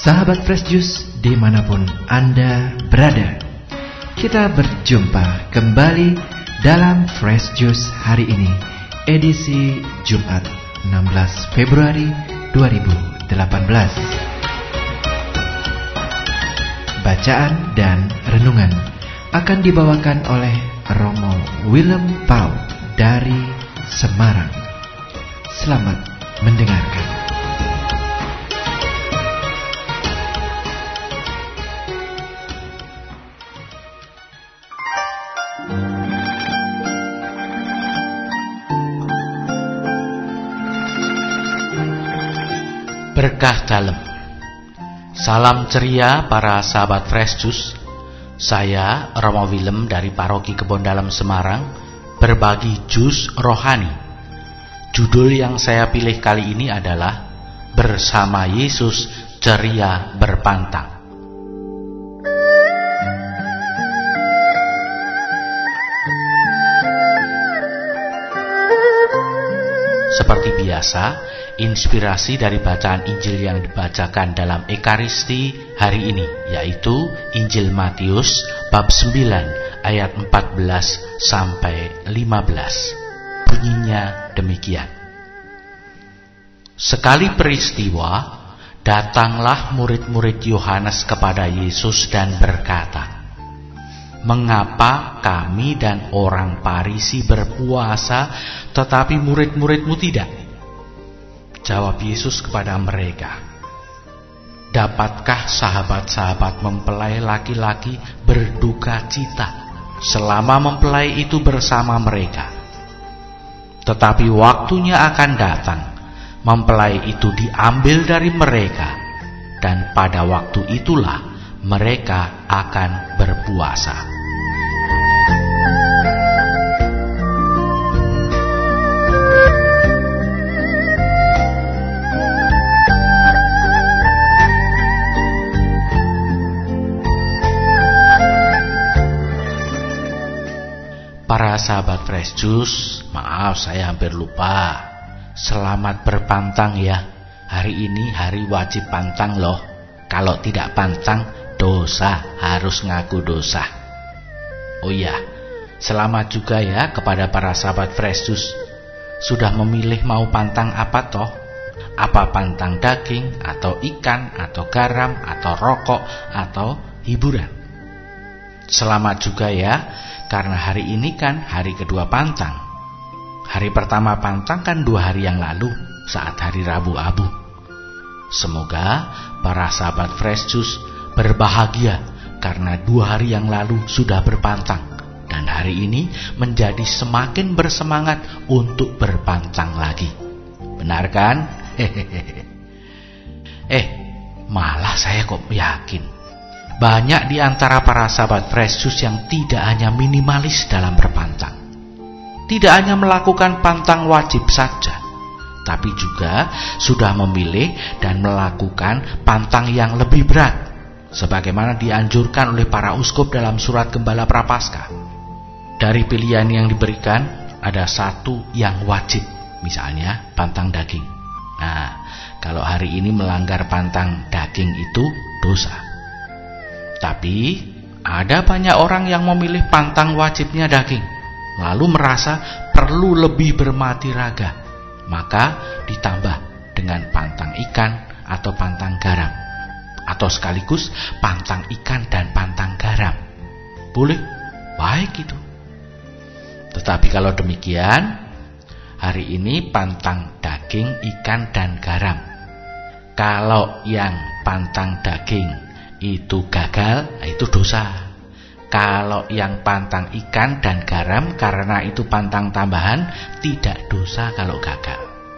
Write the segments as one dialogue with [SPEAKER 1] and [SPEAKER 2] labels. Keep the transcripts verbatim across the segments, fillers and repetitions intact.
[SPEAKER 1] Sahabat Fresh Juice dimanapun Anda berada, kita berjumpa kembali dalam Fresh Juice hari ini, edisi Jumat enam belas Februari dua ribu delapan belas. Bacaan dan renungan akan dibawakan oleh Romo Willem Pau dari Semarang. Selamat mendengarkan.
[SPEAKER 2] Berkah dalem. Salam ceria para sahabat Fresh Juice. Saya Romo Willem dari Paroki Kebon Dalem Semarang, berbagi jus rohani. Judul yang saya pilih kali ini adalah Bersama Yesus Ceria Berpantang. Seperti biasa, inspirasi dari bacaan Injil yang dibacakan dalam Ekaristi hari ini, yaitu Injil Matius bab sembilan ayat empat belas sampai lima belas. Bunyinya demikian. Sekali peristiwa, datanglah murid-murid Yohanes kepada Yesus dan berkata, "Mengapa kami dan orang Farisi berpuasa, tetapi murid-muridmu tidak?" Jawab Yesus kepada mereka, "Dapatkah sahabat-sahabat mempelai laki-laki berduka cita selama mempelai itu bersama mereka? Tetapi waktunya akan datang, mempelai itu diambil dari mereka, dan pada waktu itulah mereka akan berpuasa." Para sahabat Fresh Juice, maaf saya hampir lupa. Selamat berpantang ya. Hari ini hari wajib pantang loh. Kalau tidak pantang, dosa, harus ngaku dosa. Oh iya, selamat juga ya kepada para sahabat Fresh Juice. Sudah memilih mau pantang apa toh? Apa pantang daging, atau ikan, atau garam, atau rokok, atau hiburan? Selamat juga ya, karena hari ini kan hari kedua pantang. Hari pertama pantang kan dua hari yang lalu, saat hari Rabu Abu. Semoga para sahabat Fresh Juice berbahagia karena dua hari yang lalu sudah berpantang, dan hari ini menjadi semakin bersemangat untuk berpantang lagi. Benar kan? Hehehe. Eh, malah saya kok yakin banyak di antara para sahabat Fresh Juice yang tidak hanya minimalis dalam berpantang, tidak hanya melakukan pantang wajib saja, tapi juga sudah memilih dan melakukan pantang yang lebih berat, sebagaimana dianjurkan oleh para uskup dalam surat Gembala Prapaskah. Dari pilihan yang diberikan, ada satu yang wajib, misalnya pantang daging. Nah, kalau hari ini melanggar pantang daging itu dosa. Tapi ada banyak orang yang memilih pantang wajibnya daging, lalu merasa perlu lebih bermati raga, maka ditambah dengan pantang ikan atau pantang garam, atau sekaligus pantang ikan dan pantang garam. Boleh, baik itu. Tetapi kalau demikian, hari ini pantang daging, ikan, dan garam. Kalau yang pantang daging itu gagal, itu dosa. Kalau yang pantang ikan dan garam karena itu pantang tambahan, tidak dosa kalau gagal.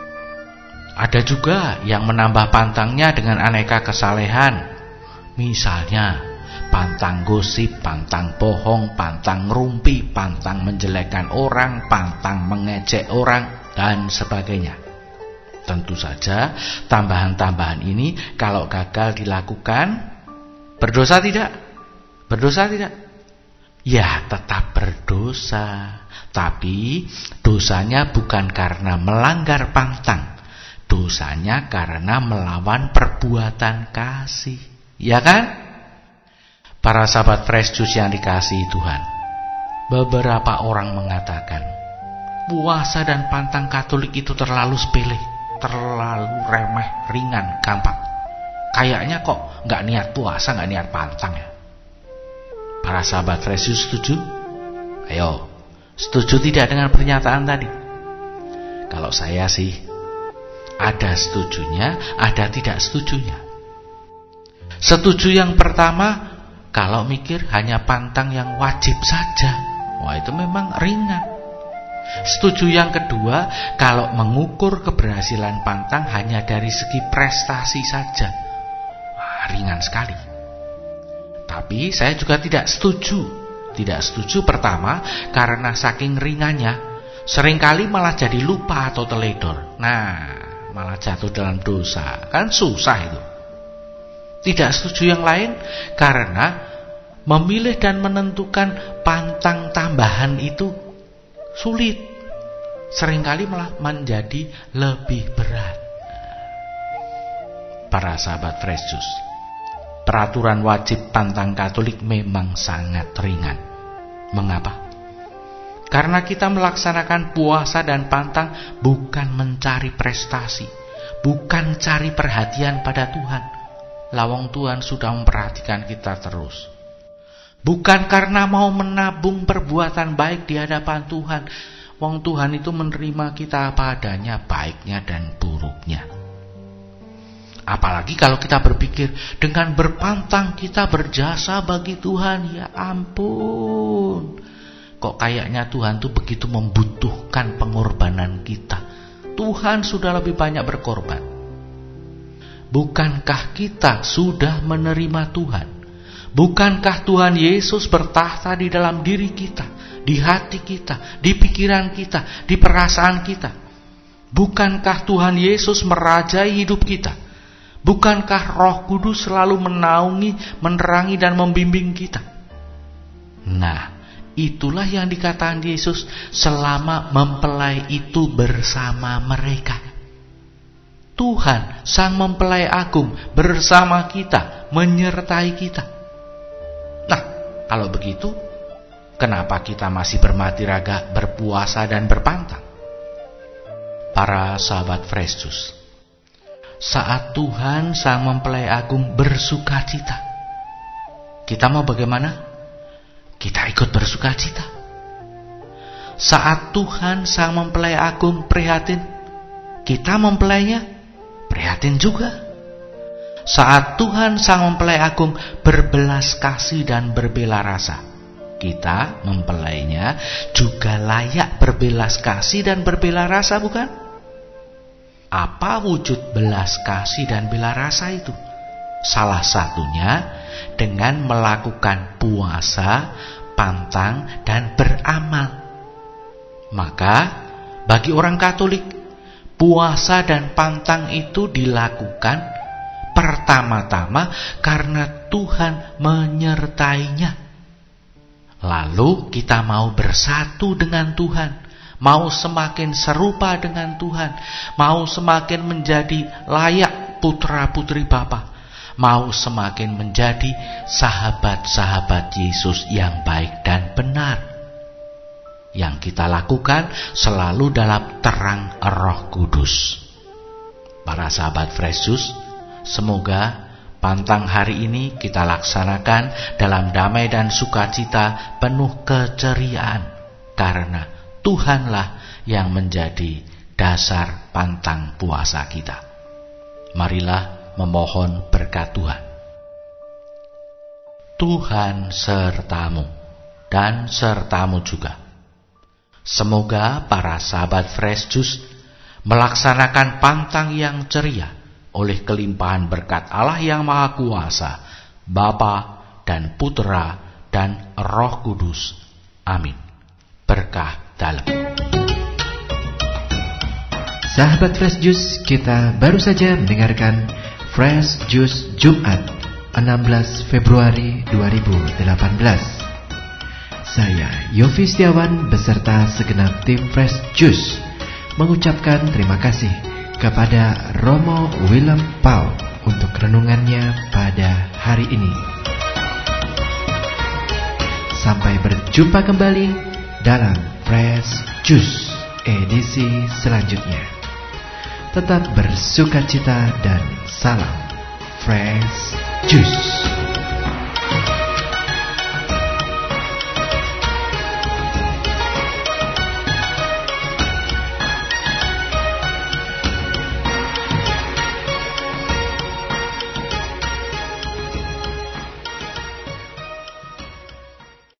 [SPEAKER 2] Ada juga yang menambah pantangnya dengan aneka kesalehan. Misalnya pantang gosip, pantang bohong, pantang ngerumpi, pantang menjelekkan orang, pantang mengejek orang, dan sebagainya. Tentu saja tambahan-tambahan ini kalau gagal dilakukan, berdosa tidak? Berdosa tidak? Ya, tetap berdosa. Tapi dosanya bukan karena melanggar pantang. Dosanya karena melawan perbuatan kasih. Ya kan? Para sahabat Fresh Juice yang dikasihi Tuhan, beberapa orang mengatakan puasa dan pantang Katolik itu terlalu sepele, terlalu remeh, ringan, gampang. Kayaknya kok gak niat puasa, gak niat pantang ya. Para sahabat Fresh Juice setuju? Ayo, setuju tidak dengan pernyataan tadi? Kalau saya sih, ada setujunya, ada tidak setujunya. Setuju yang pertama, kalau mikir hanya pantang yang wajib saja, wah itu memang ringan. Setuju yang kedua, kalau mengukur keberhasilan pantang hanya dari segi prestasi saja, wah, ringan sekali. Tapi saya juga tidak setuju. Tidak setuju pertama, karena saking ringannya seringkali malah jadi lupa atau teledor. Nah, malah jatuh dalam dosa. Kan susah itu. Tidak setuju yang lain, karena memilih dan menentukan pantang tambahan itu sulit. Seringkali malah menjadi lebih berat. Para sahabat Fresh Juice, peraturan wajib pantang Katolik memang sangat ringan. Mengapa? Karena kita melaksanakan puasa dan pantang bukan mencari prestasi, bukan cari perhatian pada Tuhan. Lawang Tuhan sudah memperhatikan kita terus. Bukan karena mau menabung perbuatan baik di hadapan Tuhan. Wong Tuhan itu menerima kita apa adanya, baiknya dan buruknya. Apalagi kalau kita berpikir dengan berpantang kita berjasa bagi Tuhan. Ya ampun, kok kayaknya Tuhan tuh begitu membutuhkan pengorbanan kita. Tuhan sudah lebih banyak berkorban. Bukankah kita sudah menerima Tuhan? Bukankah Tuhan Yesus bertahta di dalam diri kita, di hati kita, di pikiran kita, di perasaan kita? Bukankah Tuhan Yesus merajai hidup kita? Bukankah Roh Kudus selalu menaungi, menerangi dan membimbing kita? Nah, itulah yang dikatakan Yesus selama mempelai itu bersama mereka. Tuhan Sang Mempelai Agung bersama kita, menyertai kita. Nah, kalau begitu, kenapa kita masih bermati raga, berpuasa dan berpantang? Para sahabat Fresh Juice, saat Tuhan Sang Mempelai Agung bersuka cita, kita mau bagaimana? Kita ikut bersuka cita. Saat Tuhan Sang Mempelai Agung prihatin, kita mempelainya prihatin juga. Saat Tuhan Sang Mempelai Agung berbelas kasih dan berbela rasa, kita mempelainya juga layak berbelas kasih dan berbela rasa, bukan? Apa wujud belas kasih dan bela rasa itu? Salah satunya dengan melakukan puasa, pantang, dan beramal. Maka bagi orang Katolik, puasa dan pantang itu dilakukan pertama-tama karena Tuhan menyertainya. Lalu kita mau bersatu dengan Tuhan, mau semakin serupa dengan Tuhan, mau semakin menjadi layak putra-putri Bapa, mau semakin menjadi sahabat-sahabat Yesus yang baik dan benar. Yang kita lakukan selalu dalam terang Roh Kudus. Para sahabat Fresh Juice, semoga pantang hari ini kita laksanakan dalam damai dan sukacita penuh keceriaan, karena Tuhanlah yang menjadi dasar pantang puasa kita. Marilah memohon berkat Tuhan. Tuhan sertamu dan sertamu juga. Semoga para sahabat Fresh Juice melaksanakan pantang yang ceria oleh kelimpahan berkat Allah yang Maha Kuasa, Bapa dan Putra dan Roh Kudus. Amin. Berkah dalam.
[SPEAKER 1] Sahabat Fresh Juice, kita baru saja mendengarkan Fresh Juice Jumat enam belas Februari dua ribu delapan belas. Saya Yofi Setiawan beserta segenap tim Fresh Juice mengucapkan terima kasih kepada Romo Willem Paul untuk renungannya pada hari ini. Sampai berjumpa kembali dalam Fresh Juice edisi selanjutnya. Tetap bersukacita dan salam Fresh Juice.